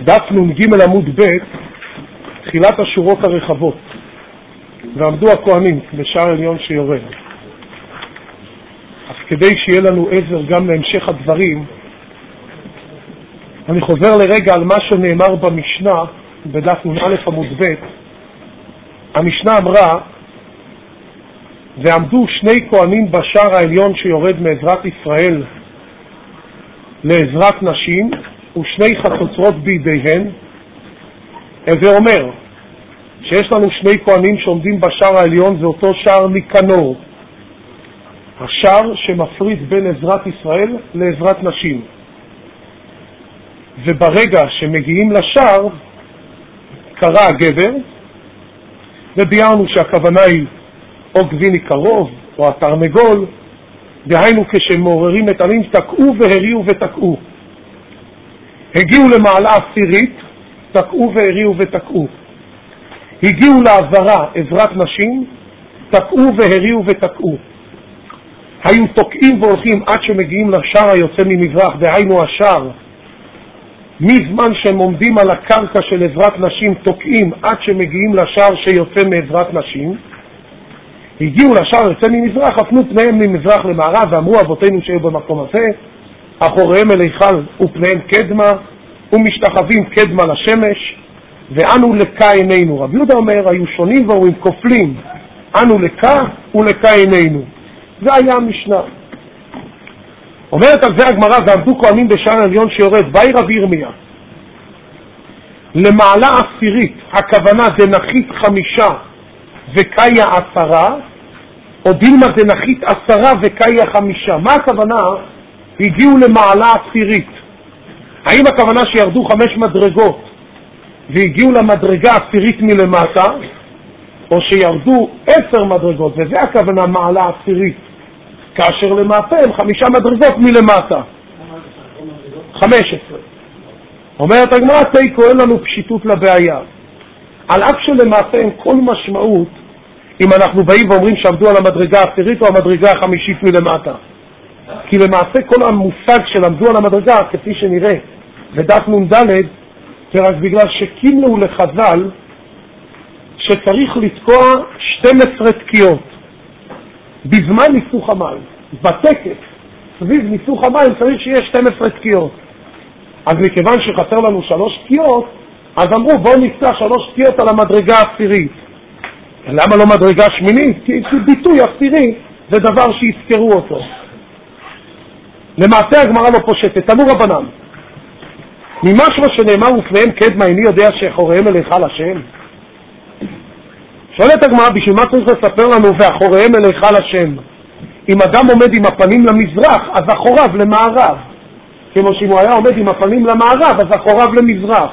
דף נ"ג עמוד ב', תחילת השורות הרחבות. ועמדו הכהנים בשער עליון שיורד. אז כדי שיהיה לנו עזר גם להמשך הדברים, אני חוזר לרגע על מה שנאמר במשנה, בדף נ"א עמוד ב'. המשנה אמרה, ועמדו שני כהנים בשער העליון שיורד מעזרת ישראל לעזרת נשים, ושני חצוצרות בידיהן. הווה אומר שיש לנו שני כהנים שעומדים בשער העליון, זה אותו שער ניקנור, השער שמפריד בין עזרת ישראל לעזרת נשים. וברגע שמגיעים לשער קרא הגבר, וביארנו שהכוונה היא או גביני קרוב או התרנגול, דהיינו כשמעוררים את עלים תקעו והריעו ותקעו. הגיעו למעלה עשירית, תקעו והריעו ותקעו. הגיעו לעזרה עזרת נשים, תקעו והריעו ותקעו. היו תוקעים והולכים עד שמגיעים לשער היוצא ממזרח, דהיינו השער מזמן שהם עומדים על הקרקע של עזרת נשים תוקעים עד שמגיעים לשער שיוצא מעזרת נשים. הגיעו לשער יוצא ממזרח, הפנו פניהם ממזרח למערב, ואמרו אבותינו שהיו במקום הזה, אחוריהם אל היכל ופניהם קדמה, ומשתחווים קדמה לשמש, ואנו לקה עינינו. רבי יהודה אומר, היו שונים ואומרים כופלים, אנו לקה ולקה עינינו. זה היה המשנה. אומרת על זה הגמרא, ועמדו כהנים בשער העליון שיורד, באי רבי ירמיה, למעלה עשירית, הכוונה דנחית 5 וקיה 10, או דילמה דנחית 10 וקיה 5. מה הכוונה? הגיעו למעלה עשירית. האם הכוונה שירדו 5 מדרגות והגיעו למדרגה עשירית מלמטה, או שירדו 10 מדרגות, וזה הכוונה מעלה עשירית, כאשר למעשה הם 5 מדרגות מלמטה, 15. אומרת הגמרא, תיקו, אין לנו פשיטות לבעיה, על אף שלמעשה אין כל משמעות אם אנחנו באים ואומרים שעבדו על המדרגה העשירית או המדרגה החמישית מלמטה, כי למעשה כל המושג של עמדו על המדרגה, כפי שנראה בדף נ"ד, זה רק בגלל שקימנו לחז"ל שצריך לתקוע 12 תקיעות בזמן ניסוך המים. בטקס סביב ניסוך המים צריך שיהיה 12 תקיעות. אז מכיוון שחסר לנו 3 תקיעות, אז אמרו בואו נפתח 3 תקיעות על המדרגה העשירית. למה לא מדרגה שמינית? כי ביטוי עשירי זה דבר שיזכרו אותו. למעשה הגמרא לא פושטת. תנו רבנן, ממשהו שנאמר ופניהם קדמה, איני יודע שאחוריהם אל היכל השם. שואלת הגמרא, בשביל מה צריך לספר לנו ואחוריהם אל היכל השם? אם אדם עומד עם הפנים למזרח, אז אחוריו למערב. כמו שאם הוא היה עומד עם הפנים למערב, אז אחוריו למזרח.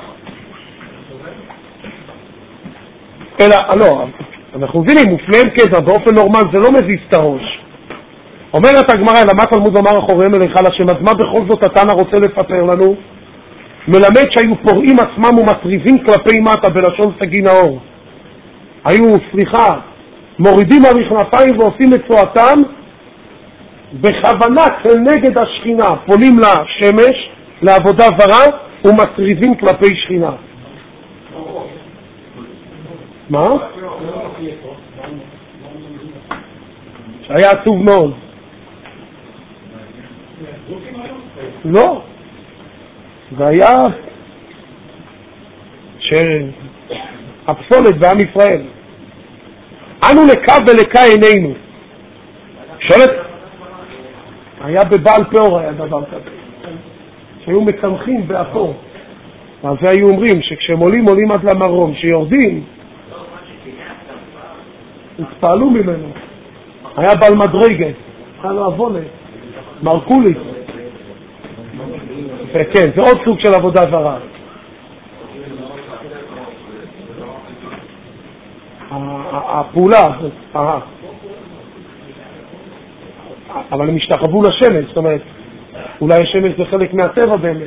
אלא, לא, אנחנו מבינים, ופניהם קדמה, באופן נורמל זה לא מזיז את הראש. אומרת הגמרא, אלא מה תלמוד לומר אחוריהם אל היכל השם? אז מה בכל זאת התנא רוצה לפטר לנו? מלמד שהיו פורעים עצמם ומטריבים כלפי מטה, בלשון סגי נאור. היו, מורידים המכנפיים ועושים את צועתם בכוונה כנגד השכינה, פונים לשמש, לעבודה זרה, ומטריבים כלפי שכינה. מה? שהיה עצוב מאוד. לא. זה היה שהפסולת בעם ישראל. אנו לקה ולקה עינינו. שואלת, היה בבעל פאור היה דבר כזה, שהיו מקמחים באפור. אז היו אומרים שכשהם עולים עד למרום, שיורדים, התפעלו ממנו. היה בעל מדרגה, היה לו אבונה, מרקולית. כן, זה עוד סוג של עבודה זרה. הפעולה, אבל הם השתחוו לשמש, זאת אומרת, אולי השמש זה חלק מהטבע באמת.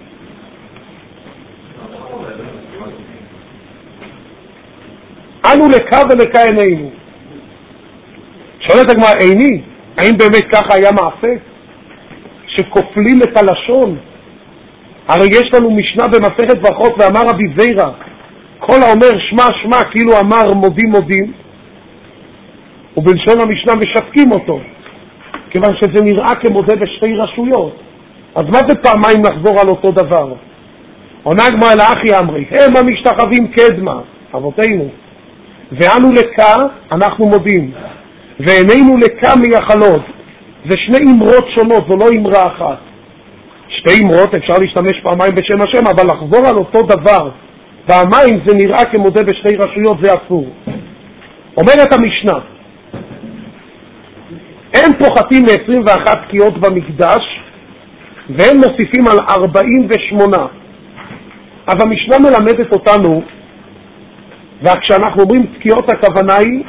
אנו לקה ולקה עינינו. שואלת הגמרא, עיני, האם באמת ככה היה מעשה? שכופלים את הלשון הרי יש לנו משנה במסכת ברכות, ואמר רבי זיירא, כל האומר שמע שמע כאילו אמר מודים מודים, ובלשון המשנה משתקים אותו, כיוון שזה נראה כמודה בשתי רשויות. אז מה זה פעמיים לחזור על אותו דבר? עונה הגמרא לאחי אמרי, הם המשתחווים קדמה, אבותינו, ואנו לקה אנחנו מודים, ועינינו לקה מייחלות. זה שני אמרות שונות, זו לא אמרה אחת. שתי אמרות אפשר להשתמש פעמיים בשם השם, אבל לחזור על אותו דבר פעמיים זה נראה כמודה בשתי רשויות, זה אסור. אומרת המשנה, הם פוחתים מ-21 תקיעות במקדש, והם מוסיפים על 48. אז המשנה מלמדת אותנו, וכשאנחנו אומרים תקיעות הכוונה היא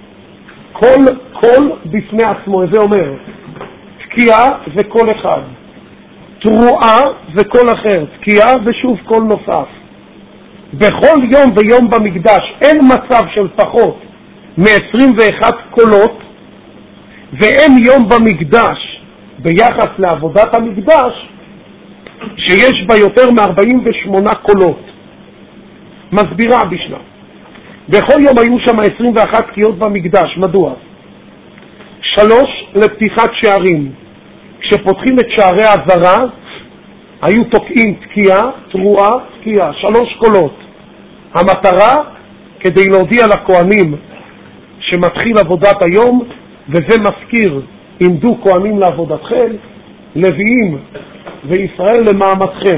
כל בפני עצמו, זה אומר תקיעה זה כל אחד, תרועה זה כל אחר, תקיעה ושוב כל נוסף. בכל יום ויום במקדש אין מצב של פחות מ-21 קולות, ואין יום במקדש ביחס לעבודת המקדש שיש בה יותר מ-48 קולות. מסבירה המשנה, בכל יום היו שם 21 תקיעות במקדש. מדוע? 3 לפתיחת שערים, כשפותחים את שערי הזרה היו תוקעים תקיעה, תרועה, תקיעה, 3 קולות. המטרה כדי להודיע לכהנים שמתחיל עבודת היום, וזה מזכיר, עמדו כהנים לעבודתכם, לוויים וישראל למאמצכם.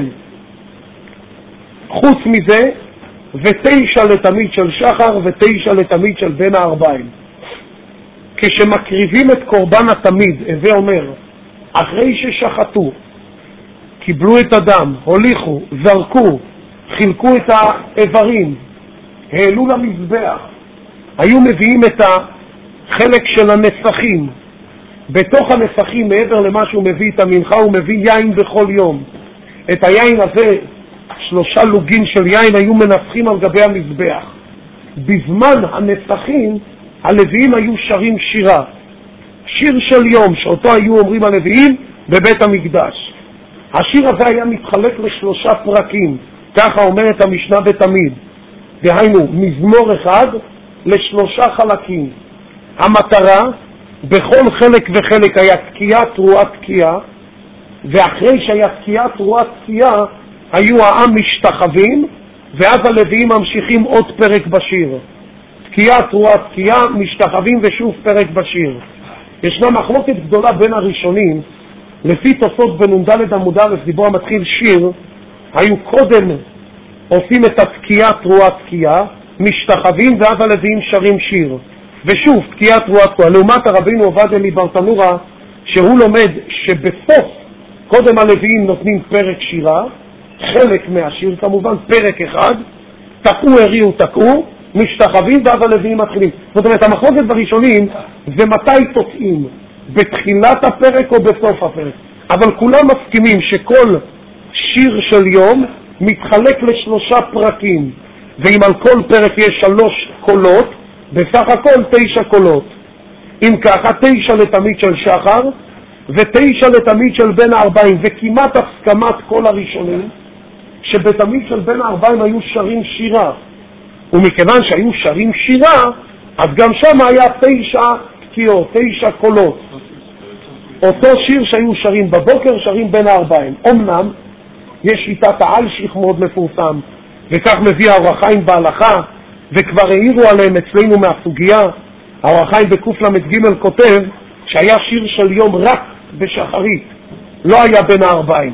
חוץ מזה, 9 לתמיד של שחר ו9 לתמיד של בין הערביים. כשמקריבים את קורבן התמיד, זה אומר, אחרי ששחטו, קיבלו את הדם, הוליכו, זרקו, חילקו את האיברים, העלו למזבח, היו מביאים את החלק של הנסחים. בתוך הנסחים, מעבר למה שהוא מביא את המנחה, הוא מביא יין בכל יום. את היין הזה, 3 לוגים של יין היו מנסחים על גבי המזבח. בזמן הנסחים, הלוויים היו שרים שירה. שיר של יום, שאותו היו אומרים הלוויים בבית המקדש. השיר הזה היה מתחלק ל3 פרקים, ככה אומרת המשנה בתמיד. דהיינו, מזמור אחד ל3 חלקים. המטרה, בכל חלק וחלק היה תקיעה, תרועה, תקיעה, ואחרי שהיה תקיעה, תרועה, תקיעה, היו העם משתחווים, ואז הלוויים ממשיכים עוד פרק בשיר. תקיעה, תרועה, תקיעה, משתחווים ושוב פרק בשיר. ישנה מחלוקת גדולה בין הראשונים, לפי תוספות בנ"ד עמוד א', דיבור המתחיל שיר, היו קודם עושים את התקיעה, תרועה, תקיעה, משתחווים, ואז הלוויים שרים שיר. ושוב, תקיעה, תרועה, תקיעה. לעומת הרבינו עובדיה מברטנורה, שהוא לומד שבסוף, קודם הלוויים נותנים פרק שירה, חלק מהשיר כמובן, פרק אחד, תקעו, הריעו, תקעו, משתחווים, ואז הלוויים מתחילים. זאת אומרת, המחלוקת בראשונים זה מתי תוצאים, בתחילת הפרק או בסוף הפרק. אבל כולם מסכימים שכל שיר של יום מתחלק ל3 פרקים, ואם על כל פרק יש 3 קולות, בסך הכל 9 קולות. אם ככה, 9 לתמיד של שחר, ו9 לתמיד של בין הערביים, וכמעט הסכמת כל הראשונים, שבתמיד של בין הערביים היו שרים שירה. ומכיוון שהיו שרים שירה, אז גם שם היה 9 תקיעות, 9 קולות. אותו שיר שהיו שרים בבוקר, שרים בין הערביים. אמנם, יש שיטת העלשיך מאוד מפורסם, וכך מביא האור החיים בהלכה, וכבר העירו עליהם אצלנו מהסוגיה. האור החיים בקל"ג כותב שהיה שיר של יום רק בשחרית, לא היה בין הערביים.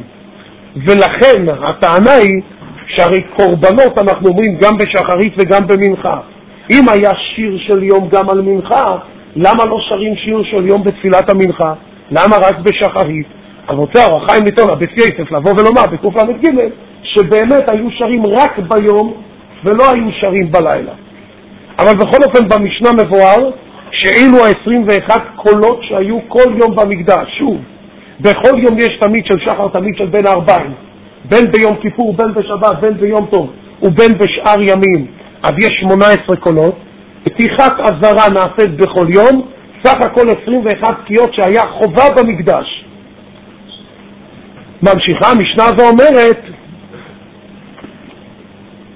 ולכן הטענה היא שהרי קורבנות אנחנו אומרים גם בשחרית וגם במנחה. אם היה שיר של יום גם על מנחה, למה לא שרים שיר של יום בתפילת המנחה? למה רק בשחרית? אז רוצה האור החיים לטעון בסייסף לבוא ולומר בקל"ג שבאמת היו שרים רק ביום ולא היו שרים בלילה. אבל בכל אופן במשנה מבואר שאילו 21 קולות שהיו כל יום במקדש. שוב, בכל יום יש תמיד של שחר, תמיד של בין הערביים, בין ביום כיפור, בין בשבת, בין ביום טוב ובין בשאר ימים, אז יש 18 קולות. פתיחת הזרה נעשית בכל יום, סך הכל 21 תקיעות שהיה חובה במקדש. ממשיכה המשנה הזו אומרת,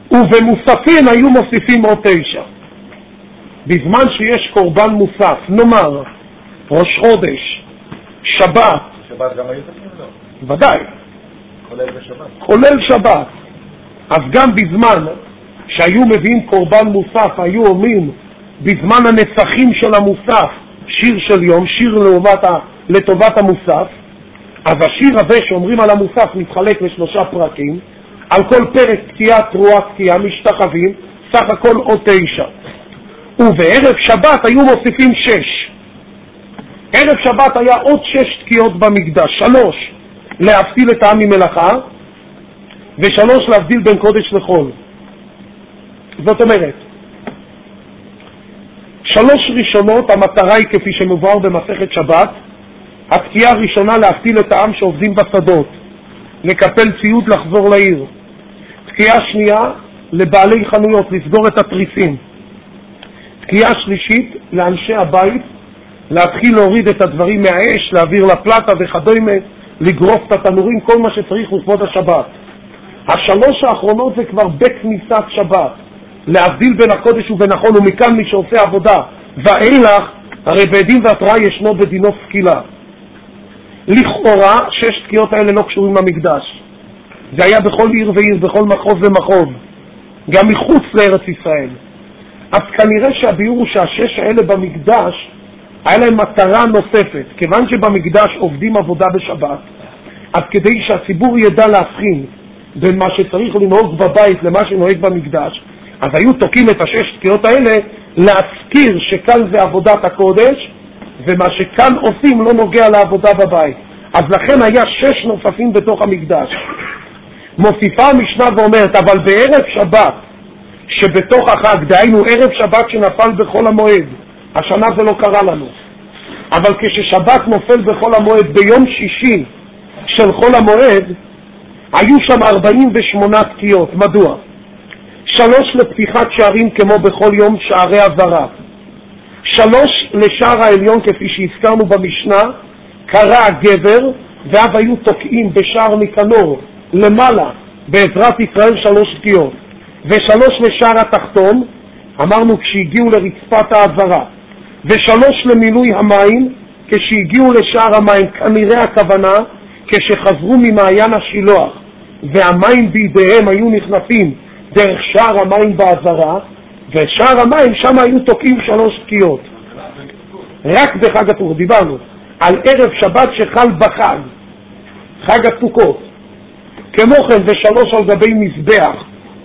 ובמוספים היו מוסיפים עוד 9. בזמן שיש קורבן מוסף, נאמר, ראש חודש, שבת. שבת גם היו תקים לו? ודאי. כולל בשבת. כולל שבת. אז גם בזמן שהיו מביאים קורבן מוסף, היו אומרים בזמן הנצחים של המוסף, שיר של יום, שיר לטובת המוסף. אז השיר הזה שאומרים על המוסף מתחלק ל3 פרקים, על כל פרק תקיעה, תרועה, תקיעה, משתחווים, סך הכל עוד 9. ובערב שבת היו מוסיפים 6. ערב שבת היה עוד 6 תקיעות במקדש, 3 להבדיל את העם ממלאכה, ו3 להבדיל בין קודש לחול. זאת אומרת, 3 ראשונות, המטרה היא כפי שמובהר במסכת שבת, התקיעה הראשונה להבדיל את העם שעובדים בשדות, לקפל ציוד לחזור לעיר. תקיעה שנייה לבעלי חנויות, לסגור את התריסים. תקיעה שלישית לאנשי הבית, להתחיל להוריד את הדברים מהאש, להעביר לפלטה וכדומה, לגרוף את התנורים, כל מה שצריך לכבוד השבת. 3 האחרונות זה כבר בכניסת שבת, להבדיל בין הקודש ובין החול, ומכאן מי שעושה עבודה ואילך, הרי בעדים והתראה ישנו בדינו סקילה. לכאורה 6 תקיעות האלה לא קשורים למקדש, זה היה בכל עיר ועיר, בכל מחוז ומחוז, גם מחוץ לארץ ישראל. אז כנראה שהביאור הוא שה6 האלה במקדש היה להם מטרה נוספת, כיוון שבמקדש עובדים עבודה בשבת, אז כדי שהציבור ידע להבחין בין מה שצריך לנהוג בבית למה שנוהג במקדש, אז היו תוקעים את 6 תקיעות האלה להזכיר שכאן זה עבודת הקודש, ומה שכאן עושים לא נוגע לעבודה בבית. אז לכן היה 6 נוספים בתוך המקדש. מוסיפה המשנה ואומרת, אבל בערב שבת שבתוך החג, דהיינו ערב שבת שנפל בחול המועד, השנה זה לא קרה לנו, אבל כששבת נופל בחול המועד ביום שישי של חול המועד, היו שם 48 תקיעות. מדוע? 3 לפתיחת שערים כמו בכל יום, שערי עברה. 3 לשער העליון כפי שהזכרנו במשנה, קרא הגבר, ואז היו תוקעים בשער ניקנור למעלה בעזרת ישראל 3 תקיעות. ו3 לשער התחתון, אמרנו כשהגיעו לרצפת העזרה. ו3 למילוי המים, כשהגיעו לשער המים, כנראה הכוונה כשחזרו ממעיין השילוח והמים בידיהם היו נכנסים דרך שער המים בעזרה, ושער המים שם היו תוקעים 3 תקיעות. רק בחג הסוכות, דיברנו על ערב שבת שחל בחג, חג הסוכות. כמו כן, ו3 על גבי מזבח.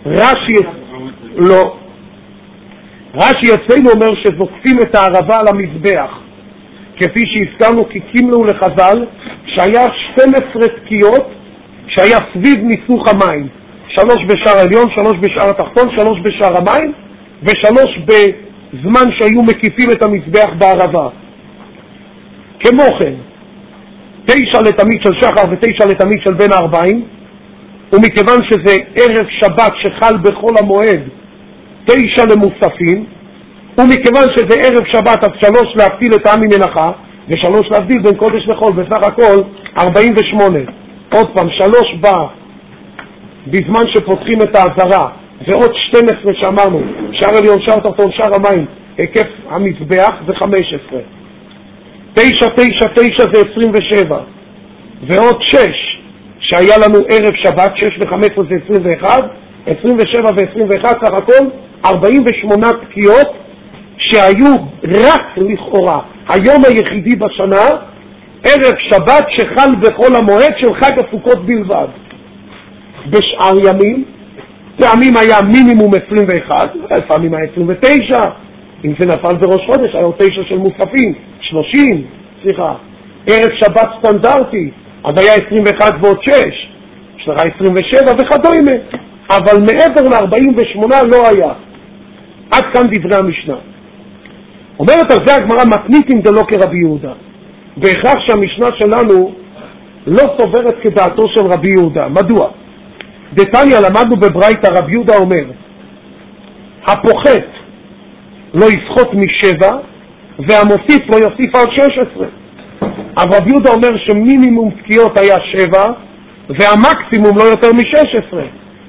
רש"י אצלנו אומר שזוקפים את הערבה על המזבח, כפי שהזכרנו כי קימלו לחז"ל שהיה 12 תקיעות שהיה סביב ניסוך המים, 3 בשער העליון, 3 בשער התחתון, 3 בשער המים, ו3 בזמן שהיו מקיפים את המזבח בערבה. כמו כן, 9 לתמיד של שחר ו9 לתמיד של בין הערביים, ומכיוון שזה ערב שבת שחל בחול המועד, 9 למוספים, ומכיוון שזה ערב שבת אז 3 להבדיל את העם ממלאכה, ו3 להבדיל בין קודש לחול, בסך הכל 48. עוד פעם, 3 בא בזמן שפותחים את העזרה, ועוד 12 שאמרנו, שער עליון, שער תחתון, שער המים, היקף המזבח זה 15. 9, 9, 9 זה 27, ועוד 6 שהיה לנו ערב שבת, 6 ו15 זה 21, 27 ו21, סך הכל 48 תקיעות שהיו רק לכאורה היום היחידי בשנה, ערב שבת שחל בכל המועד של חג הסוכות בלבד. בשאר ימים, פעמים היה מינימום 21, לפעמים היה 29, אם זה נפל בראש חודש, היה 9 של מוספים, 30, ערב שבת סטנדרטי, אז היה 21 ועוד 6, יש לך 27 וכדומה, אבל מעבר ל-48 לא היה. עד כאן דברי המשנה. אומרת על זה הגמרא, מתניתים דלא כרבי יהודה. בהכרח שהמשנה שלנו לא סוברת כדעתו של רבי יהודה. מדוע? דתניא למדנו בברייתא, רבי יהודה אומר, הפוחת לא יסחוט מ7 והמוסיף לא יוסיף על 16. אבל רבי יהודה אומר שמינימום תקיעות היה 7 והמקסימום לא יותר מ16.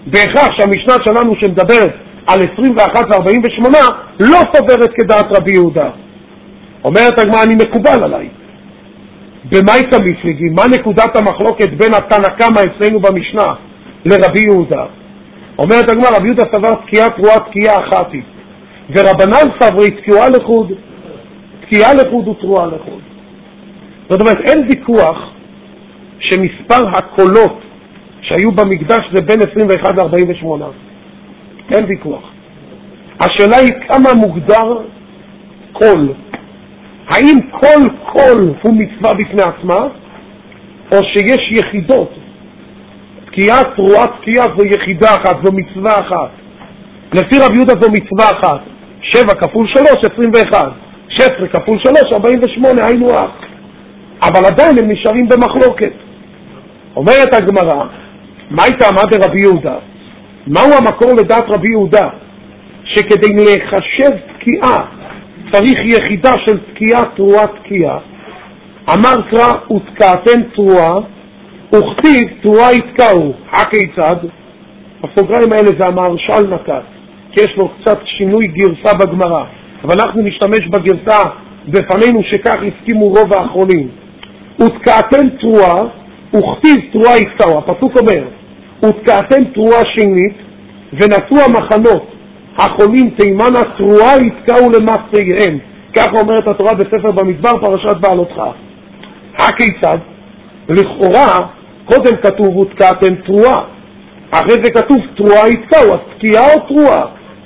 בהכרח שהמשנה שלנו שמדברת על 21 ו-48 לא סוברת כדעת רבי יהודה. אומרת הגמרא, אני מקובל עליי. במה איתה מפליגים? מה נקודת המחלוקת בין התנא קמא אצלנו במשנה לרבי יהודה? אומרת הגמרא, רבי יהודה סבר תקיעה תרועה תקיעה אחת היא, ורבנן סברי תקיעה לחוד, תקיעה לחוד ותרועה לחוד. זאת אומרת, אין ויכוח שמספר הקולות שהיו במקדש זה בין 21 ל-48. אין ויכוח. השאלה היא כמה מוגדר קול. האם כל קול הוא מצווה בפני עצמה, או שיש יחידות? תקיעה, תרועה, תקיעה זו יחידה אחת, זו מצווה אחת. לפי רבי יהודה זו מצווה אחת. 7 כפול 3, 21. 16 כפול 3, 48, היינו אח. אבל עדיין הם נשארים במחלוקת. אומרת הגמרא, מה הייתה עמד רבי יהודה? מהו המקור לדעת רבי יהודה? שכדי לחשב תקיעה צריך יחידה של תקיעה, תרועה, תקיעה. אמר קרא ותקעתם תרועה, וכתיב תרועה יתקעו. הכיצד? הסוגריים האלה זה המהרש"ל נקט, כי יש לו קצת שינוי גרסה בגמרא, אבל אנחנו נשתמש בגרסה בפנינו שכך הסכימו רוב האחרונים. ותקעתם תרועה, וכתיב תרועה יתקעו. הפסוק אומר, ותקעתם תרועה שנית, ונשאו המחנות החולים תימנה תרועה יתקעו למעשיהם. כך אומרת התורה בספר במדבר פרשת בעלותך. הכיצד? לכאורה קודם כתוב ותקעתם תרועה, אחרי זה כתוב תרועה יתקעו. אז תקיעה או תרועה?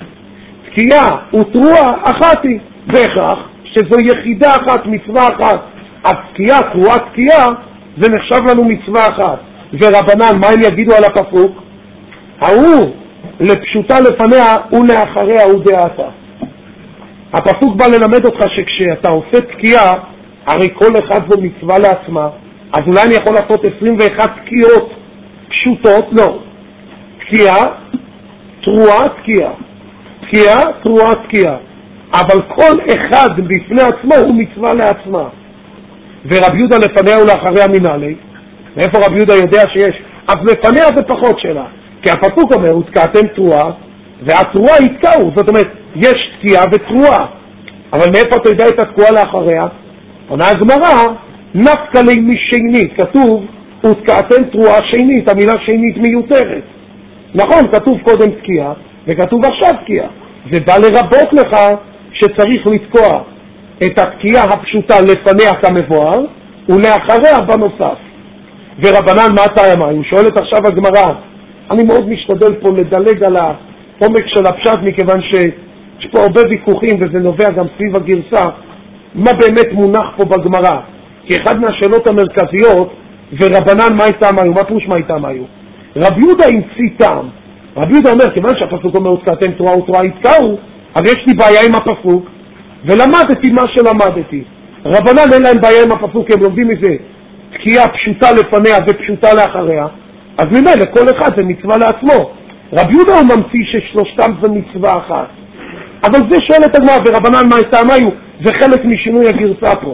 תקיעה ותרועה אחת היא, בהכרח שזו יחידה אחת, מצווה אחת. אז תקיעה, תרועה, תקיעה זה נחשב לנו מצווה אחת. ורבנן, מה הם יגידו על הפסוק? ההוא לפשוטה לפניה ולאחריה הוא דעתה. הפסוק בא ללמד אותך שכשאתה עושה תקיעה, הרי כל אחד זו מצווה לעצמה, אז אולי אני יכול לעשות 21 תקיעות פשוטות? לא. תקיעה, תרועה, תקיעה. תקיעה, תרועה, תקיעה. אבל כל אחד בפני עצמו הוא מצווה לעצמה. ורבי יהודה לפניה ולאחריה מנהלי. מאיפה רבי יהודה יודע שיש? אז לפניה זה פחות שלה. כי הפסוק אומר, ותקעתם תרועה, והתרועה יתקעו. זאת אומרת, יש תקיעה ותרועה. אבל מאיפה אתה יודע את התקועה לאחריה? עונה הגמרא, נפקא ליה משנית. כתוב, ותקעתם תרועה שנית. המילה שנית מיותרת. נכון, כתוב קודם תקיעה, וכתוב עכשיו תקיעה. זה בא לרבות לך שצריך לתקוע את התקיעה הפשוטה לפניה כמבואר, ולאחריה בנוסף. ורבנן, מה אתה אמר? הוא שואלת עכשיו הגמרא. אני מאוד משתדל פה לדלג על העומק של הפשט, מכיוון שיש פה הרבה ויכוחים, וזה נובע גם סביב הגרסה, מה באמת מונח פה בגמרא. כי אחד מהשאלות המרכזיות, ורבנן, מה איתם היו? מה פרוש מה איתם היו? רבי יהודה המציא טעם. רבי יהודה אומר, כיוון שהפסוק אומר, ותקעתם תרועה ותרועה יתקעו, אז יש לי בעיה עם הפסוק, ולמדתי מה שלמדתי. רבנן אין להם בעיה עם הפסוק, הם לומדים מזה תקיעה פשוטה לפניה ופשוטה לאחריה, אז ממילא כל אחד זה מצווה לעצמו. רבי יהודה הוא ממציא ששלושתם זה מצווה אחת. אבל זה שואלת הגמרא, ורבנן מה איתם היו? זה חלק משינוי הגרסה פה.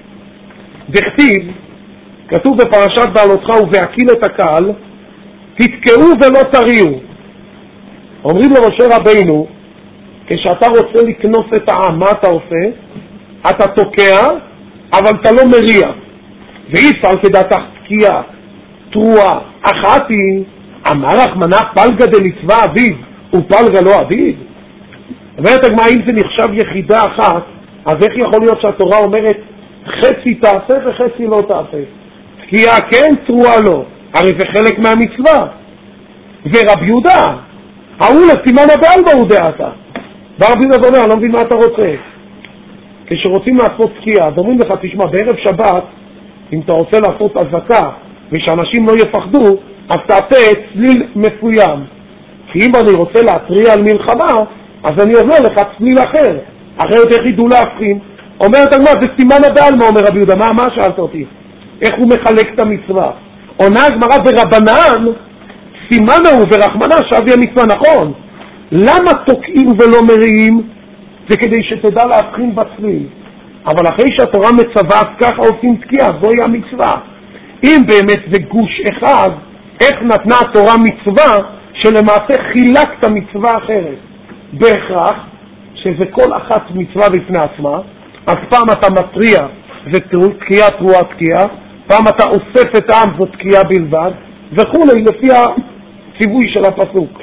דכתיב, כתוב בפרשת בעלותך, ובהקיל את הקהל, תתקעו ולא תריעו. אומרים למשה רבינו, כשאתה רוצה לקנוס את העם, מה אתה עושה? אתה תוקע, אבל אתה לא מריע. ואי אפשר כדעתך תקיעה, תרועה, אחת היא, אמר רחמנא פלגא דמצווה אביד, ופלגא לא אביד. אומרת הגמרא, אם זה נחשב יחידה אחת, אז איך יכול להיות שהתורה אומרת, חצי תעשה וחצי לא תעשה? תקיעה כן, תרועה לא. הרי זה חלק מהמצווה. ורבי יהודה, ההוא לסימן הבעלמא הוא דעתה. ורבי יהודה אומר, אני לא מבין מה אתה רוצה. כשרוצים לעשות תקיעה, אז אומרים לך, תשמע, בערב שבת, אם אתה רוצה לעשות אזעקה, ושאנשים לא יפחדו, אז תעשה צליל מסוים. כי אם אני רוצה להתריע על מלחמה, אז אני אומר לך צליל אחר. אחרת איך ידעו להפכים? אומרת הגמרא, זה סימן הבעלמא, אומר רבי יהודה. מה שאלת אותי? איך הוא מחלק את המצווה? עונה הגמרא, ברבנן, סימן הוא ורחמנא שווה המצווה. נכון. למה תוקעים ולא מריעים? זה כדי שתדע להבחין בצליל. אבל אחרי שהתורה מצווה, אז ככה עושים תקיעה, זוהי המצווה. אם באמת זה גוש אחד, איך נתנה התורה מצווה שלמעשה חילקת מצווה אחרת, בהכרח שזה כל אחת מצווה בפני עצמה. אז פעם אתה מטריע ותקיעה תרועה תקיעה, פעם אתה אוסף את העם זאת תקיעה בלבד וכולי, לפי הציווי של הפסוק.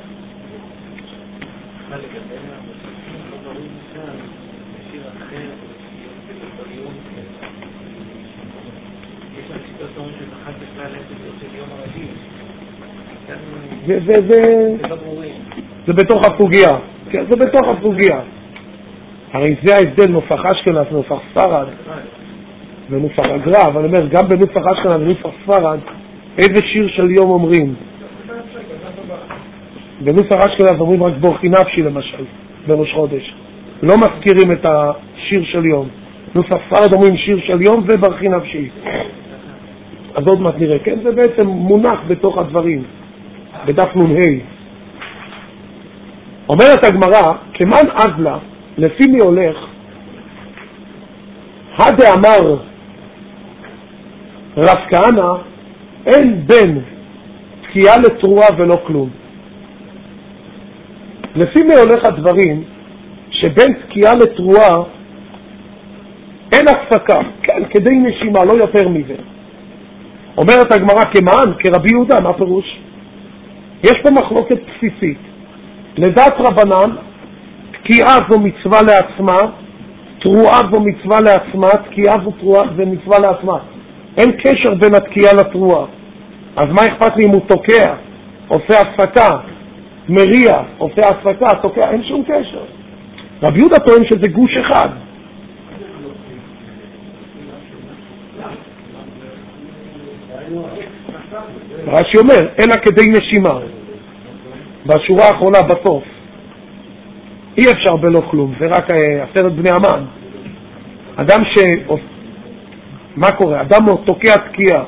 זה בתוך הסוגיה, זה בתוך הסוגיה. הרי זה ההבדל נוסח אשכנז ונוסח ספרד ונוסח הגר"א, אבל אני אומר גם בנוסח אשכנז ונוסח ספרד איזה שיר של יום אומרים. בנוסח אשכנז אומרים רק בורכי נפשי למשל בראש חודש, לא מזכירים את השיר של יום. נוסח ספרד אומרים שיר של יום ובורכי נפשי. אז עוד מעט נראה, כן, זה בעצם מונח בתוך הדברים בדף נ"ה. אומרת הגמרא, כמן אזלה, לפי מי הולך, הדאמר רב כהנא, אין בין תקיעה לתרועה ולא כלום. לפי מי הולך הדברים, שבין תקיעה לתרועה אין הפסקה, כן, כדי נשימה, לא יותר מזה. אומרת הגמרא, כמן, כרבי יהודה, מה פירוש? יש פה מחלוקת בסיסית. לדעת רבנן, תקיעה זו מצווה לעצמה, תרועה זו מצווה לעצמה, תקיעה זו מצווה לעצמה. אין קשר בין התקיעה לתרועה. אז מה אכפת לי אם הוא תוקע, עושה הפסקה, מריע, עושה הפסקה, תוקע, אין שום קשר. רבי יהודה טוען שזה גוש אחד. רש"י אומר, אלא כדי נשימה. בשורה האחרונה בסוף אי אפשר בלא כלום, זה רק 10 בני המן. אדם מה קורה? אדם תוקע תקיעה.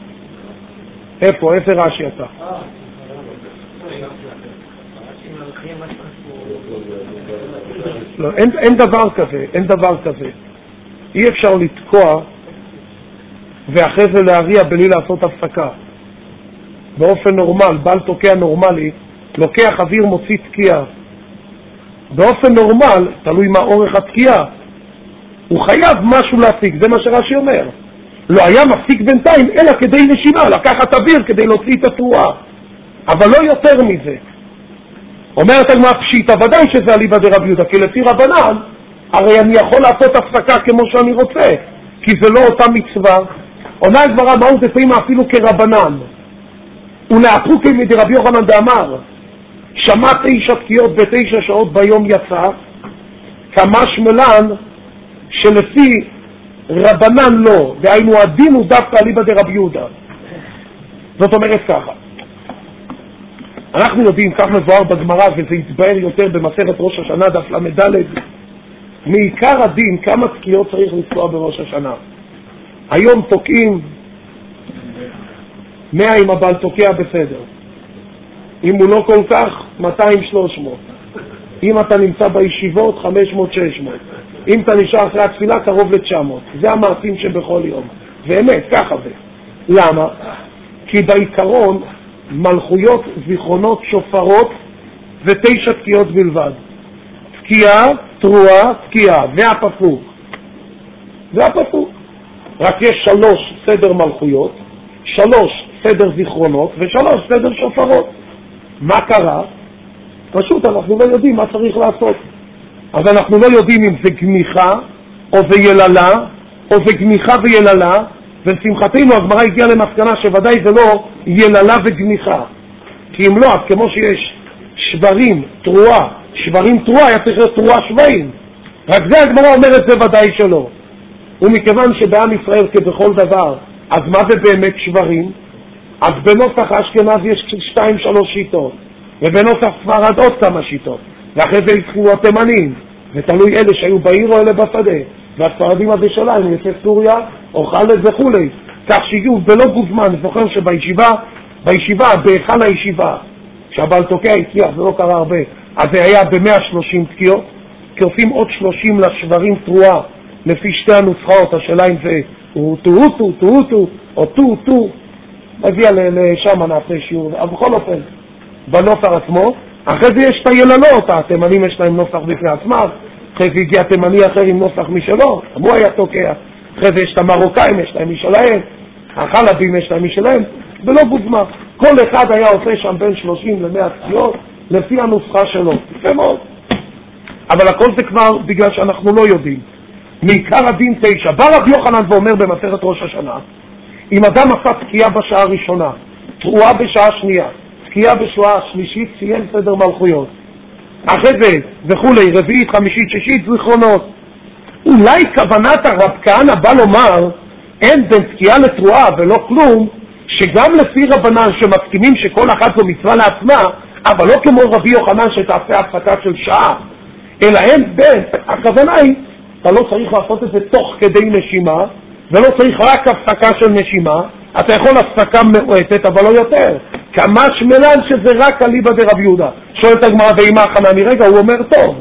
איפה רש"י אתה? לא, אין דבר כזה, אין דבר כזה. אי אפשר לתקוע ואחרי זה להריע בלי לעשות הפסקה. באופן נורמל, בעל תוקע נורמלי לוקח אוויר, מוציא תקיעה. באופן נורמל, תלוי מה אורך התקיעה, הוא חייב משהו להפסיק, זה מה שרש"י אומר. לא היה מפסיק בינתיים אלא כדי נשימה, לקחת אוויר כדי להוציא את התרועה, אבל לא יותר מזה. אומרת הגמרא פשיטא, ודאי שזה אליבא דרבי יהודה, כי לפי רבנן הרי אני יכול לעשות הפסקה כמו שאני רוצה, כי זה לא אותה מצווה. עונה הגמרא, מהו דתימה אפילו כרבנן? ולהפכו כמדרבי יוחנן דאמר, שמע 9 תקיעות ב9 שעות ביום יצא, כמה שמלן שלפי רבנן לא, דהיינו הדין הוא דווקא אליבא דרבי יהודה. זאת אומרת ככה, אנחנו יודעים, כך מבואר בגמרא וזה יתבהר יותר במסכת ראש השנה דף ל"ד, מעיקר הדין כמה תקיעות צריך לנסוע בראש השנה. היום תוקעים 100 אם הבעל תוקע בסדר, אם הוא לא כל כך 200-300, אם אתה נמצא בישיבות 500-600, אם אתה נשאר אחרי התפילה קרוב ל-900. זה המעשים שבכל יום, באמת ככה זה. למה? כי בעיקרון מלכויות, זיכרונות, שופרות ו9 תקיעות בלבד. תקיעה, תרועה, תקיעה, זה הפסוק. רק יש 3 סדר מלכויות, 3 סדר זיכרונות ו3 סדר שופרות. מה קרה? פשוט אנחנו לא יודעים מה צריך לעשות. אז אנחנו לא יודעים אם זה גמיחה או זה יללה, או זה גמיחה ויללה, ולשמחתנו הגמרא הגיעה למסקנה שוודאי זה לא יללה וגמיחה. כי אם לא, אז כמו שיש שברים, תרועה, היה צריך להיות תרועה שברים. רק זה הגמרא אומרת זה ודאי שלא. ומכיוון שבעם ישראל כבכל דבר, אז מה זה באמת שברים? אז בנוסח אשכנז יש 2-3 שיטות, ובנוסח ספרד עוד כמה שיטות, ואחרי זה התחילו התימנים, ותלוי אלה שהיו בעיר או אלה בשדה, והספרדים הזה שלהם, יוצא סוריה או חלד וכולי, כך שהגיעו בלא גוזמן. זוכר שבישיבה, בהיכל הישיבה, שהבעל תוקע הצליח, זה לא קרה הרבה, אז זה היה ב130 תקיעות, כי עושים עוד 30 לשברים תרועה, לפי 2 הנוסחאות. השאלה אם זה טו או טו, נגיע לשם נעשה שיעור. אבל בכל אופן, בנוסח עצמו, אחרי זה יש את היללות, התימנים יש להם נוסח בפני עצמם, אחרי זה הגיע תימני אחר עם נוסח משלו, הוא היה תוקע, אחרי זה יש את המרוקאים, יש להם משלהם, החלבים יש להם משלהם, ולא גוזמה. כל אחד היה עושה שם בין 30 ל-100 תקיעות, לפי הנוסחה שלו, יפה מאוד. אבל הכל זה כבר בגלל שאנחנו לא יודעים. מעיקר הדין 9, בא רבי יוחנן ואומר במסכת ראש השנה, אם אדם עשה תקיעה בשעה הראשונה, תרועה בשעה שנייה, תקיעה בשעה שלישית, סיים סדר מלכויות, אחרי זה וכולי, רביעית, חמישית, שישית, זיכרונות. אולי כוונת הרב כהנא בא לומר, אין בין תקיעה לתרועה ולא כלום, שגם לפי רבנן שמסכימים שכל אחת זו מצווה לעצמה, אבל לא כמו רבי יוחנן שתעשה הפסקה של שעה, אלא אין בין, הכוונה היא, אתה לא צריך לעשות את זה תוך כדי נשימה, ולא צריך רק הפסקה של נשימה, אתה יכול הפסקה מועטת, אבל לא יותר. כמה שמלן שזה רק אליבא דרב יהודה. שואלת הגמרא ואימה חנני, רגע, הוא אומר טוב.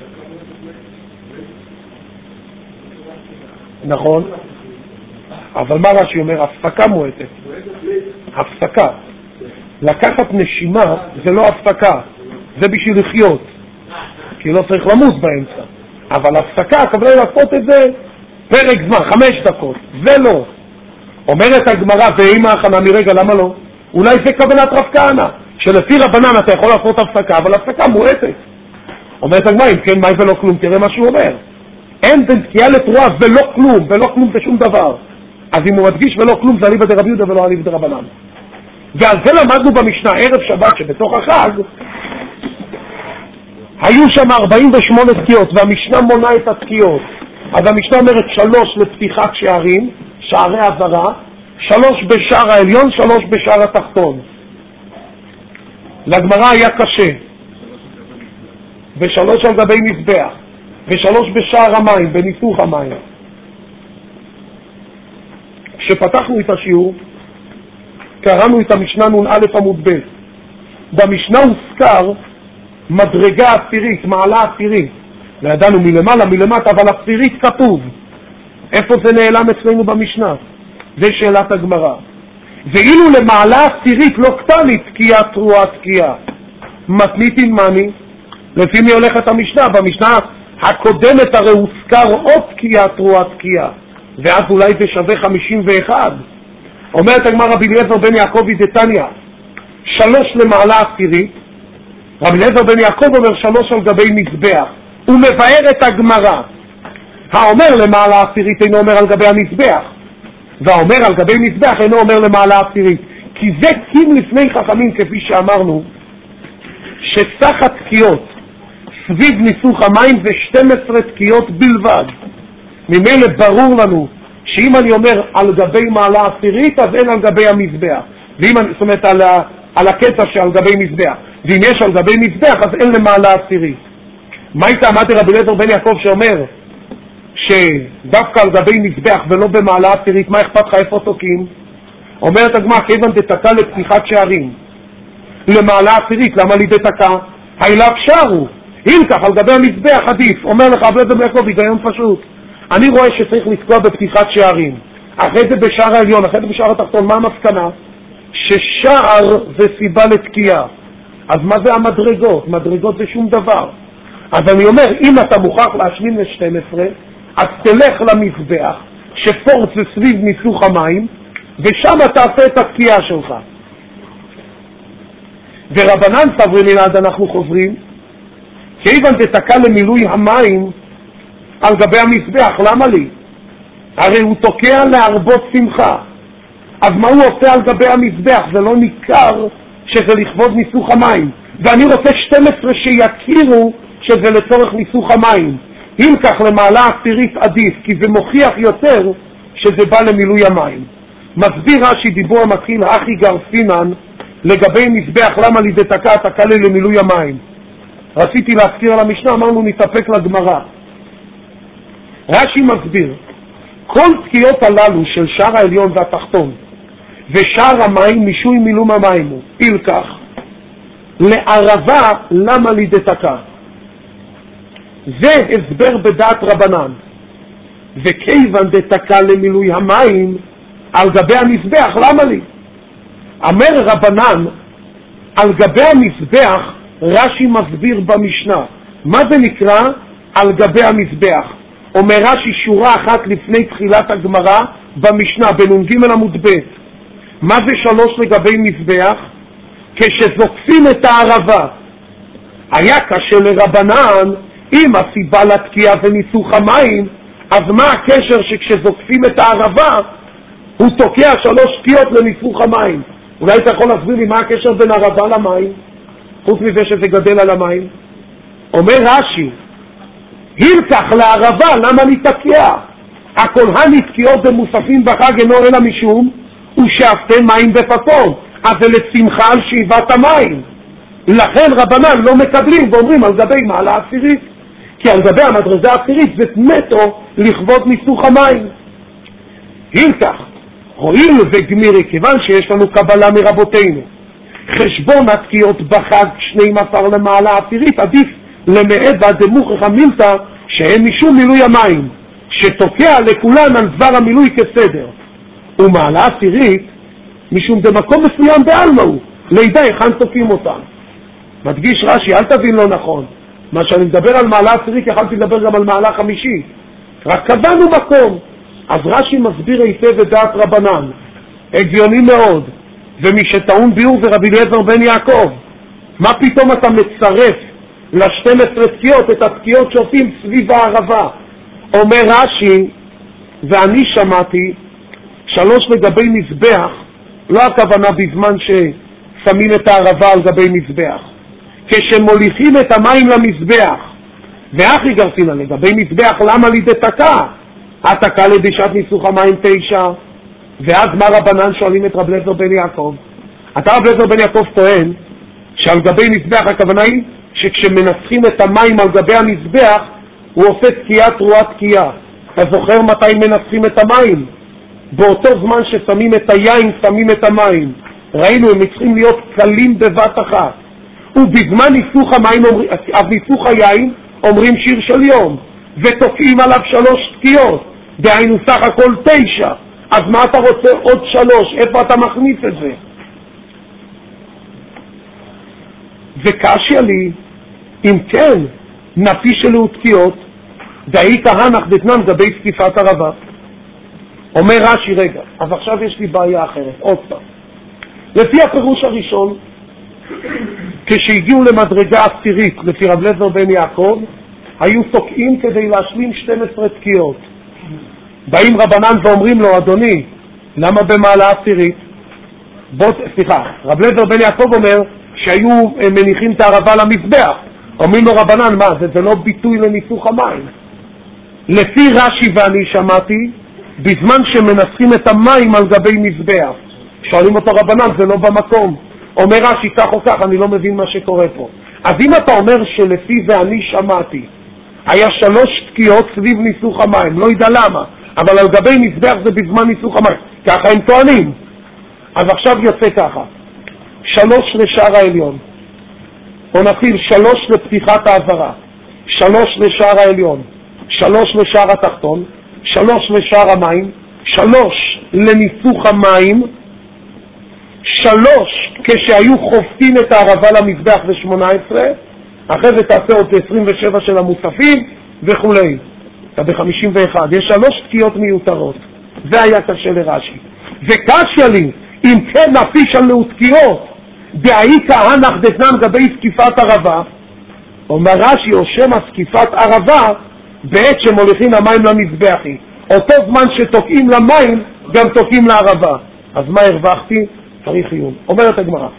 נכון? אבל מה רש"י אומר? הפסקה מועטת. הפסקה. לקחת נשימה זה לא הפסקה, זה בשביל לחיות. כי לא צריך למות באמצע. אבל הפסקה, הכוונה לעשות את זה פרק זמן, 5 דקות. זה לא. אומרת הגמרא, ואימה חנני, רגע, למה לא? אולי זה כוונת רב כהנא, שלפי רבנן אתה יכול לעשות הפסקה, אבל הפסקה מועטת. אומרת הגמרא, אם כן, מה ולא כלום? תראה מה שהוא אומר. אין בין תקיעה לתרועה ולא כלום, ולא כלום זה שום דבר. אז אם הוא מדגיש ולא כלום, זה אליבא דרב יהודה ולא אליבא דרבנן. ועל זה למדנו במשנה, ערב שבת שבתוך החג, היו שם 48 תקיעות, והמשנה מונה את התקיעות. אז המשנה אומרת 3 לפתיחת שערים, שערי עזרה, 3 בשער העליון, 3 בשער התחתון. לגמרא היה קשה. ו3 על גבי מזבח. ו3 בשער המים, בניסוך המים. כשפתחנו את השיעור, קראנו את המשנה נ"א עמוד ב'. במשנה הוזכר מדרגה עשירית, מעלה עשירית. לא ידענו מלמעלה, מלמטה, אבל עשירית כתוב. איפה זה נעלם אצלנו במשנה? זה שאלת הגמרא. ואילו למעלה עשירית לא קטנית תקיעה תרועה תקיעה. מתנית עמני, לפי מי הולכת המשנה? במשנה הקודמת הרי הוזכר עוד תקיעה תרועה תקיעה. ואז אולי זה שווה 51. אומרת הגמרא רבי אליעזר בן יעקב דתניא, 3 למעלה עשירית. רבי אליעזר בן יעקב אומר 3 על גבי מזבח. הוא מבאר את הגמרא. האומר למעלה עשירית אינו אומר על גבי המזבח, והאומר על גבי מזבח אינו אומר למעלה עשירית, כי זה קים לפני חכמים, כפי שאמרנו, שסך התקיעות סביב ניסוך המים זה 12 תקיעות בלבד. ממילא ברור לנו שאם אני אומר על גבי מעלה עשירית, אז אין על גבי המזבח, ואם אני, זאת אומרת על הקטע שעל גבי מזבח, ואם יש על גבי מזבח אז אין למעלה עשירית. מה הייתה אמרתי רבי אליעזר בן יעקב שאומר שדווקא על גבי מזבח ולא במעלה עשירית, מה אכפת לך איפה תוקים? אומרת הגמרא, כיוון דתקה לפתיחת שערים למעלה עשירית, למה לי דתקה? האליו שרו, אם כך על גבי המזבח עדיף. אומר לך רבי אליעזר בן יעקב, היגיון פשוט, אני רואה שצריך לתקוע בפתיחת שערים, אחרי זה בשער העליון, אחרי זה בשער התחתון. מה המסקנה? ששער זה סיבה לתקיעה. אז מה זה המדרגות? מדרגות זה שום דבר. אז אני אומר, אם אתה מוכרח להשלים ל-12, אז תלך למזבח, שפורט זה סביב ניסוך המים, ושם תעשה את התקיעה שלך. ורבנן סברין, עד אנחנו חוזרים, כיוון דתקה למילוי המים על גבי המזבח, למה לי? הרי הוא תוקע להרבות שמחה. אז מה הוא עושה על גבי המזבח? זה לא ניכר שזה לכבוד ניסוך המים. ואני רוצה 12 שיכירו שזה לצורך ניסוך המים. אם כך למעלה עשירית עדיף, כי זה מוכיח יותר שזה בא למילוי המים. מסביר רש"י דיבור המתחיל אחי גרפינן לגבי מזבח, למה לי דתקה תקה לי למילוי המים. רציתי להזכיר על המשנה, אמרנו נתאפק לגמרא. רש"י מסביר, כל תקיעות הללו של שער העליון והתחתון ושער המים משוי מילום המים הוא פילקח לערבה, למה לי דתקה. זה הסבר בדעת רבנן. וכיוון דתקה למילוי המים על גבי המזבח, למה לי? אמר רבנן, על גבי המזבח, רש"י מסביר במשנה. מה זה נקרא על גבי המזבח? אומר רש"י שורה אחת לפני תחילת הגמרא במשנה, בנ"ג עמוד ב'. מה זה 3 לגבי מזבח? כשזוקפים את הערבה. היה קשה לרבנן, אם הסיבה לתקיעה זה ניסוך המים, אז מה הקשר שכשזוקפים את הערבה הוא תוקע 3 תקיעות לניסוך המים? אולי אתה יכול להסביר לי מה הקשר בין ערבה למים, חוץ מזה שזה גדל על המים? אומר רש"י, הילקח לערבה, למה נתקיע? הכלהן תקיעות במוספים בחג אינו אלא משום ושאפתם מים בפקום, אז זה לשמחה על שאיבת המים. לכן רבנן לא מקבלים ואומרים על גבי מעלה עשירית, כי על גבי המדרגה העשירית זה נטו לכבוד ניסוך המים. הילקח, הואיל וגמירי, כיוון שיש לנו קבלה מרבותינו, חשבון התקיעות בחג 12 למעלה עשירית עדיף למעדה דמוכחה מילתא שהם משום מילוי המים, שתוקע לכולן על דבר המילוי כסדר, ומעלה עשירית משום במקום מסוים בעלמא הוא, לידע היכן תוקעים אותם. מדגיש רש"י, אל תבין לא נכון, מה שאני מדבר על מעלה עשירית יכלתי לדבר גם על מעלה חמישית, רק קבענו מקום. אז רש"י מסביר היטב את דעת רבנן, הגיוני מאוד, ומי שטעון ביאור זה רבי אליעזר בן יעקב. מה פתאום אתה מצרף ל12 תקיעות את התקיעות שעושים סביב הערבה? אומר רש"י, ואני שמעתי 3 לגבי מזבח, לא הכוונה בזמן ששמים את הערבה על גבי מזבח, כשמוליכים את המים למזבח, ואחי גרסינה לגבי מזבח, למה לידי תקע? התקע לבישת ניסוך המים 9, ואז מה רבנן שואלים את רבי אליעזר בן יעקב? אתה רבי אליעזר בן יעקב טוען שעל גבי מזבח הכוונה היא שכשמנסחים את המים על גבי המזבח הוא עושה תקיעה תרועה תקיעה. אתה זוכר מתי מנסחים את המים? באותו זמן ששמים את היין שמים את המים. ראינו הם צריכים להיות קלים בבת אחת, ובזמן ניסוך המים אז ניסוך היין אומרים שיר של יום ותוקעים עליו 3 תקיעות, דהיינו סך הכל 9. אז מה אתה רוצה עוד 3? איפה אתה מכניס את זה? וקשיא לי, אם כן נפי שלו תקיעות דאי כהנך דתנן גבי זקיפת ערבה. אומר רש"י, רגע, אז עכשיו יש לי בעיה אחרת, עוד פעם. לפי הפירוש הראשון, כשהגיעו למדרגה עשירית לפי רבי אליעזר בן יעקב, היו תוקעים כדי להשלים 12 תקיעות. באים רבנן ואומרים לו, אדוני, למה במעלה עשירית? רבי אליעזר בן יעקב אומר שהיו מניחים את הערבה למזבח. אומרים לו רבנן, מה, זה לא ביטוי לניסוך המים? לפי רש"י ואני שמעתי, בזמן שמנסחים את המים על גבי מזבח. שואלים אותו רבנן, זה לא במקום. אומר רש"י, כך או כך, אני לא מבין מה שקורה פה. אז אם אתה אומר שלפי ואני שמעתי, היה 3 תקיעות סביב ניסוך המים, לא יודע למה, אבל על גבי מזבח זה בזמן ניסוך המים, ככה הם טוענים. אז עכשיו יוצא ככה, 3 לשער העליון, או נתחיל 3 לפתיחת העזרה, 3 לשער העליון, 3 לשער התחתון, 3 לשער המים, 3 לניסוך המים, 3 כשהיו חופטים את הערבה למזבח ב-18, אחרי זה תעשה עוד 27 של המוספים וכולי. אתה ב-51, יש 3 תקיעות מיותרות. זה היה קשה לרש"י. וקשיא לי, אם כן נפיש עלינו תקיעות, דאי כהנך דתנן גבי זקיפת ערבה, אומר רש"י, או שמא זקיפת ערבה, בעת שמוליכים המים למזבחי. אותו זמן שתוקעים למים, גם תוקעים לערבה. אז מה הרווחתי? צריך עיון. אומרת הגמרא,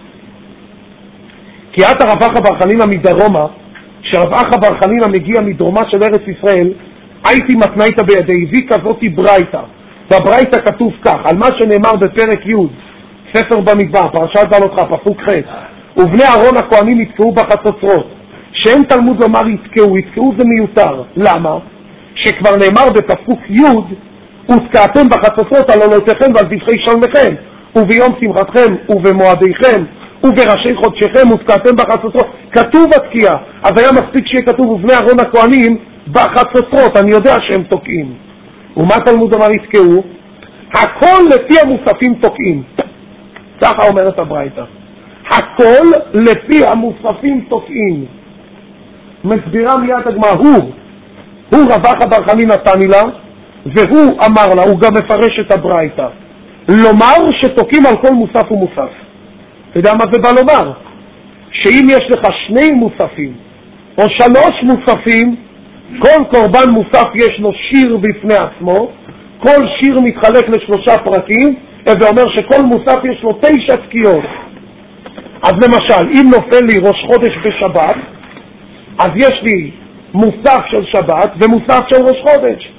כי את רב אחא בר חנינא מדרומה, שרב אחא בר חנינא מגיע מדרומה של ארץ ישראל, הייתי מתנייתא בידי, הביא כזאת ברייתא. בברייתא כתוב כך, על מה שנאמר בפרק י' ספר במדבר, פרשת בעלותך, פסוק ח', ובני אהרון הכהנים יתקעו בחצוצרות. שאין תלמוד לומר יתקעו זה מיותר. למה? שכבר נאמר בפסוק י' ותקעתם בחצוצרות על עולותיכם ועל זבחי שלמיכם, וביום שמחתכם ובמועדיכם ובראשי חודשיכם ותקעתם בחצוצרות. כתוב התקיעה, אז היה מספיק שיהיה כתוב ובני אהרון הכהנים בחצוצרות, אני יודע שהם תוקעים. ומה תלמוד אמר יתקעו? הכל לפי המוספים תוקעים. ככה אומרת הברייתא. הכל לפי המוספים תוקעים. מסבירה מיד הגמרא, הוא רב אחא בר חנינא נתן לה, והוא אמר לה, הוא גם מפרש את הברייתא, לומר שתוקעים על כל מוסף ומוסף. אתה יודע מה זה בא לומר? שאם יש לך 2 מוספים או 3 מוספים, כל קורבן מוסף יש לו שיר בפני עצמו, כל שיר מתחלק ל3 פרקים, זה אומר שכל מוסף יש לו 9 תקיעות. אז למשל, אם נופל לי ראש חודש בשבת, אז יש לי מוסף של שבת ומוסף של ראש חודש.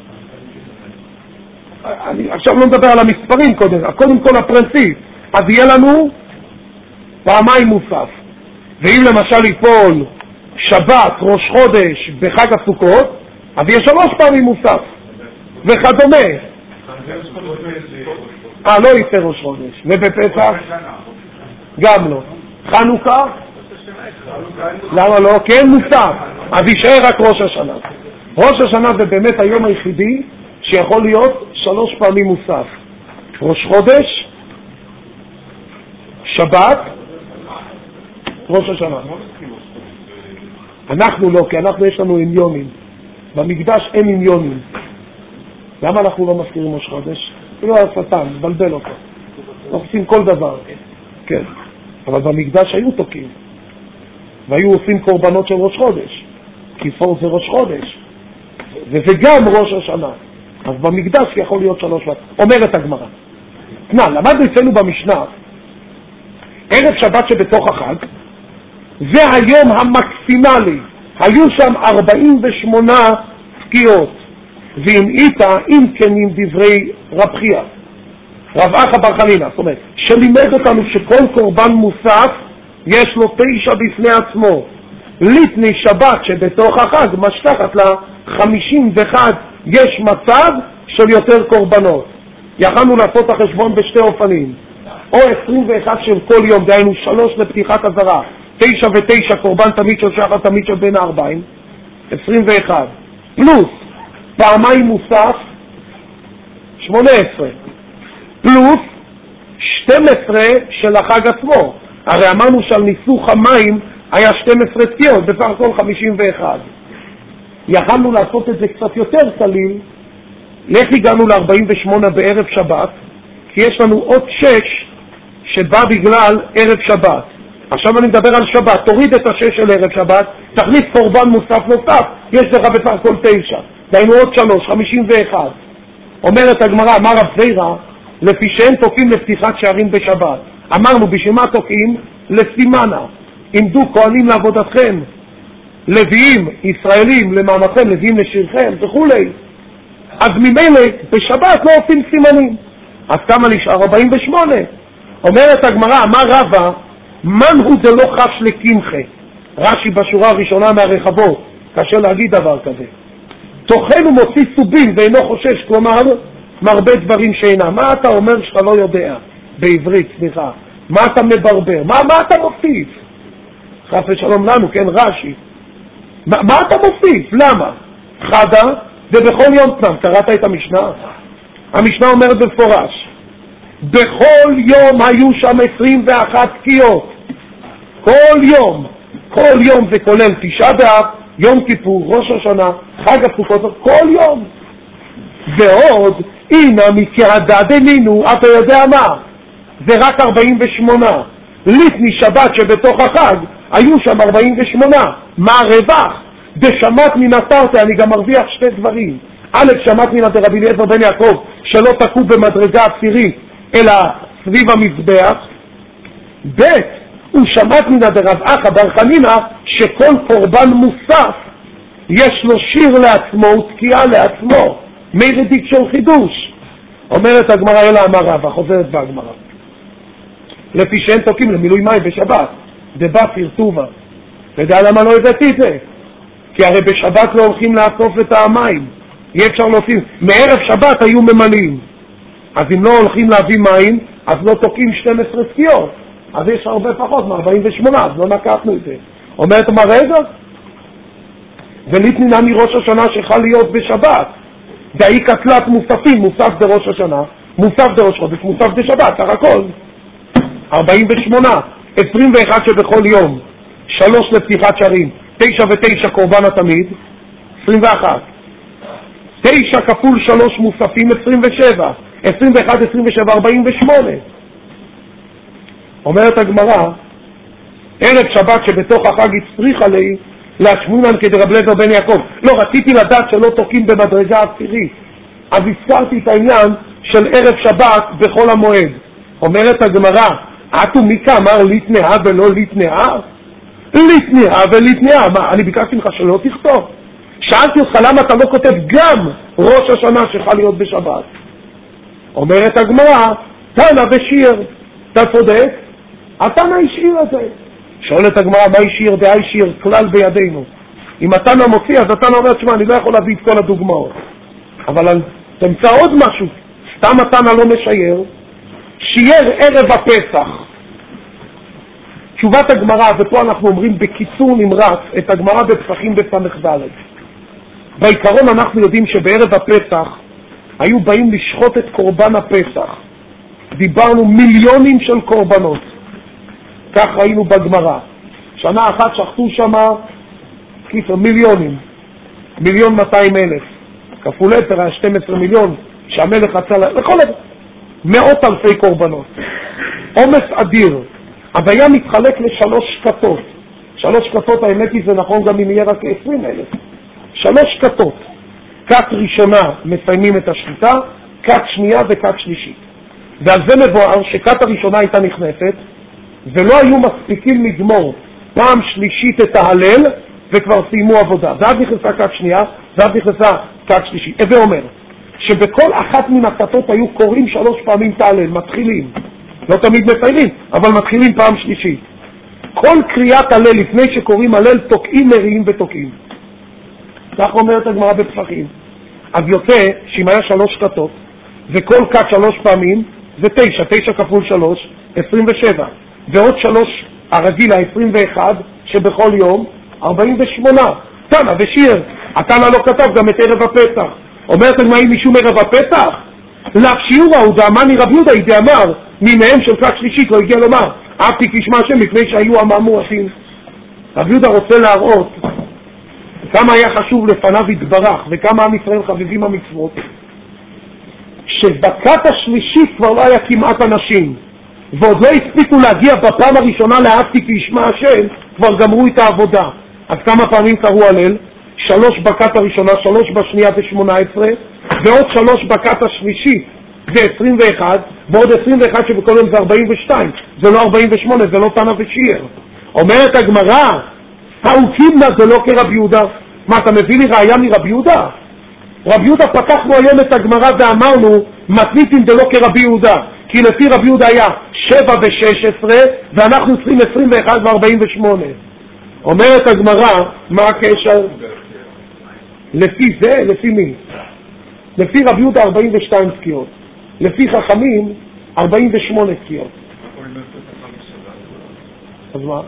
אני עכשיו לא מדבר על המספרים קודם כל הפרינציפ. אז יהיה לנו פעמיים מוסף. ואם למשל ייפול שבת, ראש חודש בחג הסוכות, אז יהיה 3 פעמים מוסף וכדומה. לא יצא ראש חודש. ובפסח? גם לא. חנוכה? למה לא? כן מוסף. אז יישאר רק ראש השנה. ראש השנה זה באמת היום היחידי שיכול להיות 3 פעמים מוסף. ראש חודש, שבת, ראש השנה. אנחנו לא, כי אנחנו יש לנו עניונים. במקדש אין עניונים. למה אנחנו לא מזכירים ראש חודש? זה לא השטן, מבלבל אותו. אנחנו עושים כל דבר. כן. אבל במקדש היו תוקים. והיו עושים קורבנות של ראש חודש. כיפור זה ראש חודש. וזה גם ראש השנה. אז במקדש יכול להיות 3 פעמים. אומרת הגמרא. למדנו אצלנו במשנה, ערב שבת שבתוך החג, זה היום המקסימלי. היו שם 48 תקיעות. אם כן עם דברי רב חייא, רב אחא בר חנינא, זאת אומרת, שלימד אותנו שכל קורבן מוסף יש לו 9 בפני עצמו. ליטני שבת שבתוך החג משתחת לה 51, יש מצב של יותר קורבנות. יכלנו לעשות החשבון בשתי אופנים, או 21 של כל יום, דהיינו 3 לפתיחת הזרה, 9 ו9 קורבן תמיד של שחר תמיד של בין 40, 21 פלוס פעמיים מוסף 18 פלוס 12 של החג עצמו. הרי אמרנו שעל ניסוך המים היה 12 תקיעות, בסך הכל 51. יכלנו לעשות את זה קצת יותר קליל. איך הגענו ל-48 בערב שבת? כי יש לנו עוד 6 שבא בגלל ערב שבת. עכשיו אני מדבר על שבת, תוריד את 6 של ערב שבת, תכניס קורבן מוסף נוסף, יש לך בסך הכל 9, דהיינו עוד 3, 51. אומרת הגמרא, אמר רב זירא, לפי שהם תוקעים לפתיחת שערים בשבת. אמרנו, בשביל מה תוקעים? לסימנה. עמדו כהנים לעבודתכם, לוויים, ישראלים למעמדכם, לוויים לשירכם וכולי. אז ממילא בשבת לא עושים סימנים. אז כמה נשאר? 48. אומרת הגמרא, אמר רבא, מן הוא דלא חש לקמחה. רש"י בשורה הראשונה מהרחבות, קשה להגיד דבר כזה. תוכל ומוציא סובים ואינו חושש, כלומר מרבה דברים שאינם. מה אתה אומר שאתה לא יודע? בעברית, סליחה. מה אתה מברבר? מה אתה מוסיף? חס ושלום לנו, כן, רש"י. מה אתה מוסיף? למה? חדה, זה בכל יום תנם. קראת את המשנה? המשנה אומרת בפורש, בכל יום היו שם 21 תקיעות. כל יום זה כולל 9 באב, יום כיפור, ראש השנה, חג הסוכות, כל יום. ועוד, הנה מכהדדנינו, אתה יודע מה? זה רק 48. ליטני שבת שבתוך החג, היו שם 48. מה הרווח? בשמת מן התרתי, אני גם מרוויח 2 דברים. א', שמת מן דרבי אליעזר בן יעקב, שלא תקעו במדרגה עשירית, אלא סביב המזבח. ב', הוא שמת מן דרב אחא בר חנינא, שכל קורבן מוסף, יש לו שיר לעצמו ותקיעה לעצמו. מרדיק של חידוש. אומרת הגמרא, אלא אמר רבא, חוזרת בהגמרא. לפי שאין תוקים למילוי מים בשבת, דבא פירטובה. אתה יודע למה לא הבאתי את זה? כי הרי בשבת לא הולכים לאסוף את המים. יהיה אפשר להוסיף. מערב שבת היו ממלאים. אז אם לא הולכים להביא מים, אז לא תוקים 12 תקיעות. אז יש הרבה פחות מ-48, אז לא נקטנו את זה. אומרת מה רגע? וליטני נמי ראש השנה שחל להיות בשבת. דאי קטלת מוספים, מוסף דראש השנה, מוסף דראש חודש, מוסף דשבת, כך הכל. 48 21 שבכל יום, 3 לפתיחת שערים, 9 ו9 קורבן התמיד, 21. 9 כפול 3 מוספים 27, 21, 27, 48. אומרת הגמרא, ערב שבת שבתוך החג הצריך עלי להשמונן כדרב לזר בן יעקב. לא, רציתי לדעת שלא תוקים במדרגה עשירית, אז הזכרתי את העניין של ערב שבת בחול המועד. אומרת הגמרא, עטו מיקה אמר ליתנאה ולא ליתנאה? ליתנאה וליתנאה. מה, אני ביקשתי לך שלא תכתוב? שאלתי אותך למה אתה לא כותב גם ראש השנה שחל להיות בשבת? אומרת הגמרא, תנא ושיר. אתה צודק? התנא השאיר את זה. שואלת הגמרא, מה השאיר? דה השאיר כלל בידינו. אם התנא מוציא, אז התנא אומר, תשמע, אני לא יכול להביא את כל הדוגמאות. אבל תמצא עוד משהו. סתם התנא לא משייר. שייר ערב הפסח. תשובת הגמרא, ופה אנחנו אומרים בקיצור נמרץ את הגמרא בפסחים בס"ד. בעיקרון אנחנו יודעים שבערב הפסח היו באים לשחוט את קורבן הפסח. דיברנו מיליונים של קורבנות. כך ראינו בגמרא. שנה אחת שחטו שמה מיליונים. 1,200,000. כפול 10 היה 12 מיליון שהמלך רצה לכל מאות אלפי קורבנות. עומס אדיר. אז היה מתחלק ל3 כתות. 3 כתות, האמת היא זה נכון גם אם יהיה רק 20,000. 3 כתות. כת ראשונה מסיימים את השחיטה, כת שנייה וכת שלישית. ועל זה מבואר שכת הראשונה הייתה נכנסת, ולא היו מספיקים לגמור פעם שלישית את ההלל, וכבר סיימו עבודה. ואז נכנסה כת שנייה, ואז נכנסה כת שלישית. הווה אומר, שבכל אחת מן הכתות היו קוראים 3 פעמים את ההלל, מתחילים. לא תמיד מסיימים, אבל מתחילים פעם שלישית. כל קריאת הלל לפני שקוראים הלל, תוקעים מריעים ותוקעים. כך אומרת הגמרא בפסחים. אז יוצא שאם היה 3 כתות, וכל כת 3 פעמים, זה 9, 9 כפול 3, 27. ועוד 3 הרגיל, 21, שבכל יום, 48. תנא ושיר. התנא לא כתב גם את ערב הפסח. אומרת הגמרא משום ערב הפסח? לאו שיעורא הוא דאמני רב יהודה, ידי אמר, מימיהם של כת שלישית לא הגיע לומר, אהבתי כשמע השם לפני שהיו המאמורתים. רב יהודה רוצה להראות כמה היה חשוב לפניו יתברך וכמה עם ישראל חביבים המצוות, שבכת השלישית כבר לא היה כמעט אנשים, ועוד לא הספיקו להגיע בפעם הראשונה לאהבתי כי ישמע השם, כבר גמרו את העבודה. אז כמה פעמים קראו הלל? 3 בכת הראשונה, 3 בשנייה זה 18, ועוד 3 בכת השלישית זה 21, ועוד 21 שבכל יום זה 42, זה לא 48, זה לא תנא ושיר. אומרת הגמרא, האוקימנה זה לא כרב יהודה. מה, אתה מביא לי ראיה מרב יהודה? רב יהודה פתחנו היום את הגמרא ואמרנו, מתניתים זה לא כרב יהודה, כי לפי רב יהודה היה 7 ו-16, ואנחנו צריכים 21 ו-48. אומרת הגמרא, מה הקשר? לפי זה, לפי מי? לפי רב יהודה 42 תקיעות. לפי חכמים 48 תקיעות. אז מה?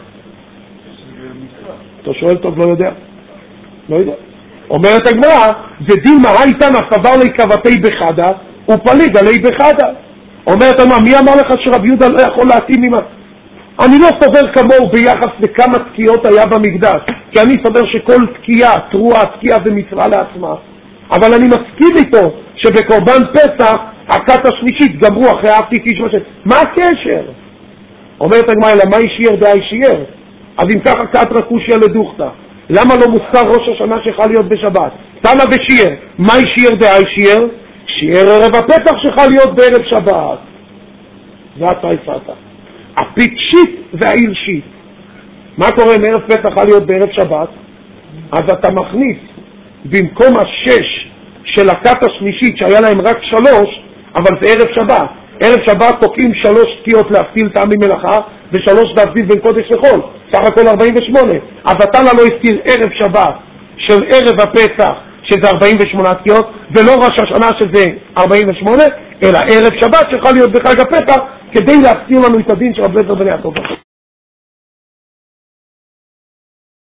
אתה שואל טוב, לא יודע. לא יודע. אומרת הגמרא, זה דין מהייתן הסבר לי קבתי בחדה, ופליג עלי בחדה. אומרת הגמרא, מי אמר לך שרב יהודה לא יכול להתאים עם... אני לא סובר כמוהו ביחס לכמה תקיעות היה במקדש, כי אני סובר שכל תקיעה, תרועה, תקיעה זה מצווה לעצמה. אבל אני מסכים איתו שבקורבן פסח, הכת השלישית גמרו אחרי אהבתי כי ישמע השם. מה הקשר? אומרת הגמרא, למה ישייר דה ישייר? אז אם ככה כת רקושיה לדוכתא. למה לא מוזכר ראש השנה שחל להיות בשבת? תנא ושיר. מה ישייר דה ישייר? שיער ערב הפסח שחל להיות בערב שבת. זה התריסתא. הפיצ'ית והאילשית. מה קורה אם ערב פסח חל להיות בערב שבת? אז אתה מכניס במקום 6 של הכת השלישית שהיה להם רק 3, אבל זה ערב שבת. ערב שבת תוקעים 3 תקיעות להפתיל טעמי מלאכה, ו3 להבדיל בין קודש לחול. סך הכל 48. אז התנא לא הזכיר ערב שבת של ערב הפסח שזה 48 תקיעות, ולא ראש השנה שזה 48, אלא ערב שבת שחל להיות בחג הפסח, כדי להפתיר לנו את הדין של רב לזר בן יעקב.